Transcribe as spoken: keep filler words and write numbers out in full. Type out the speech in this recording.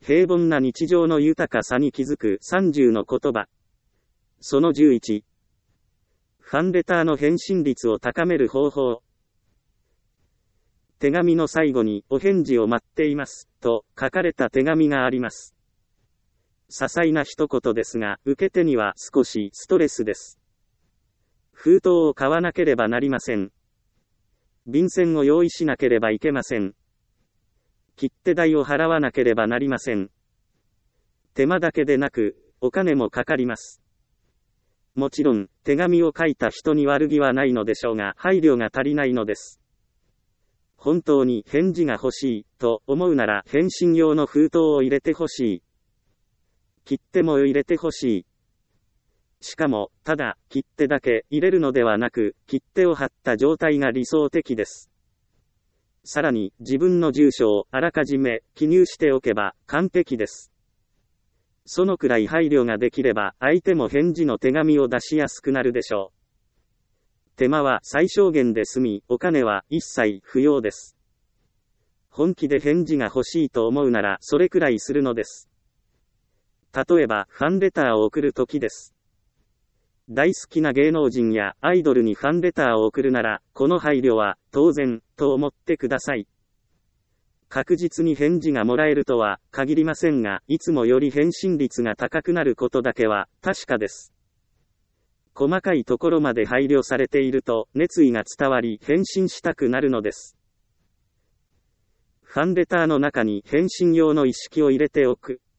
平凡な日常の豊かさに気づくさんじゅうの言葉。そのじゅういち。ファンレターの返信率を高める方法。手紙の最後にお返事を待っていますと書かれた手紙があります。些細な一言ですが、受け手には少しストレスです。封筒を買わなければなりません。便箋を用意しなければいけません。切手代を払わなければなりません。手間だけでなく、お金もかかります。もちろん、手紙を書いた人に悪気はないのでしょうが、配慮が足りないのです。本当に返事が欲しいと思うなら、返信用の封筒を入れて欲しい。切手も入れて欲しい。しかも、ただ、切手だけ入れるのではなく、切手を貼った状態が理想的です。さらに、自分の住所をあらかじめ記入しておけば完璧です。そのくらい配慮ができれば、相手も返事の手紙を出しやすくなるでしょう。手間は最小限で済み、お金は一切不要です。本気で返事が欲しいと思うなら、それくらいするのです。例えば、ファンレターを送るときです。大好きな芸能人やアイドルにファンレターを送るなら、この配慮は当然と思ってください。確実に返事がもらえるとは限りませんが、いつもより返信率が高くなることだけは確かです。細かいところまで配慮されていると熱意が伝わり返信したくなるのです。ファンレターの中に返信用の意識を入れておく。